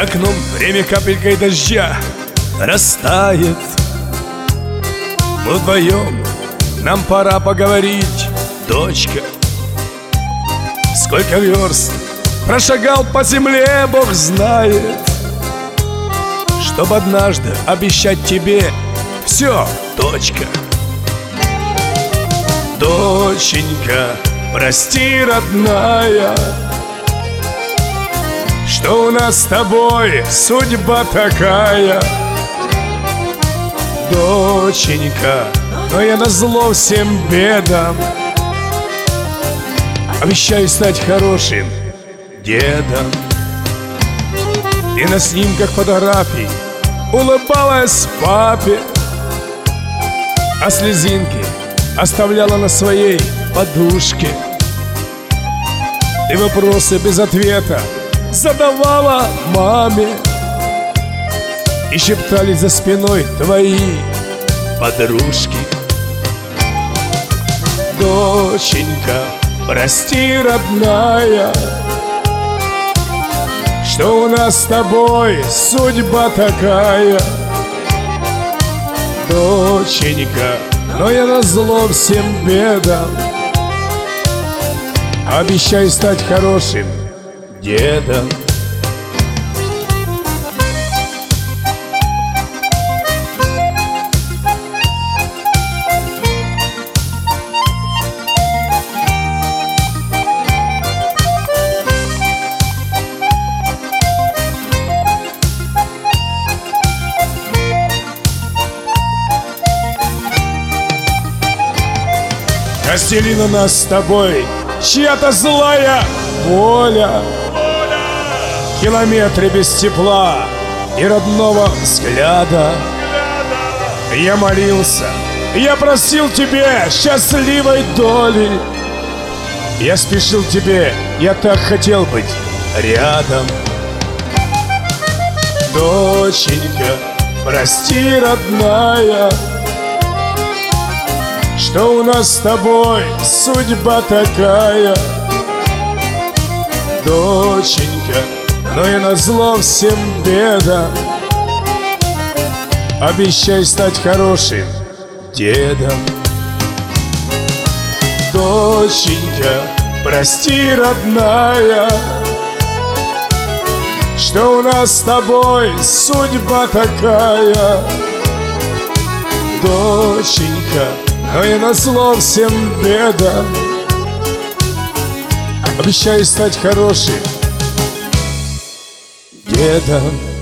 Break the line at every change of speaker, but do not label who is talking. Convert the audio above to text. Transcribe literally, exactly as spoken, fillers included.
окном время капелькой дождя растает. Мы вдвоем, нам пора поговорить, дочка. Сколько верст прошагал по земле, Бог знает, чтоб однажды обещать тебе все, дочка. Доченька, прости, родная, что у нас с тобой судьба такая. Доченька, но я назло всем бедам обещаю стать хорошим дедом. И на снимках фотографий улыбалась папе, а слезинки оставляла на своей подушке. И вопросы без ответа задавала маме, и шептали за спиной твои подружки. Доченька, прости, родная, что у нас с тобой судьба такая. Доченька, но я назло всем бедам обещаю стать хорошим дедом. Разделила нас с тобой чья-то злая воля, километры без тепла и родного взгляда. Я молился, я просил тебе счастливой доли, я спешил к тебе, я так хотел быть рядом. Доченька, прости, родная, что у нас с тобой судьба такая. Доченька, но я назло всем бедам обещай стать хорошим дедом. Доченька, прости, родная, что у нас с тобой судьба такая. Доченька, но я назло всем бедам обещаю стать хорошим дедом.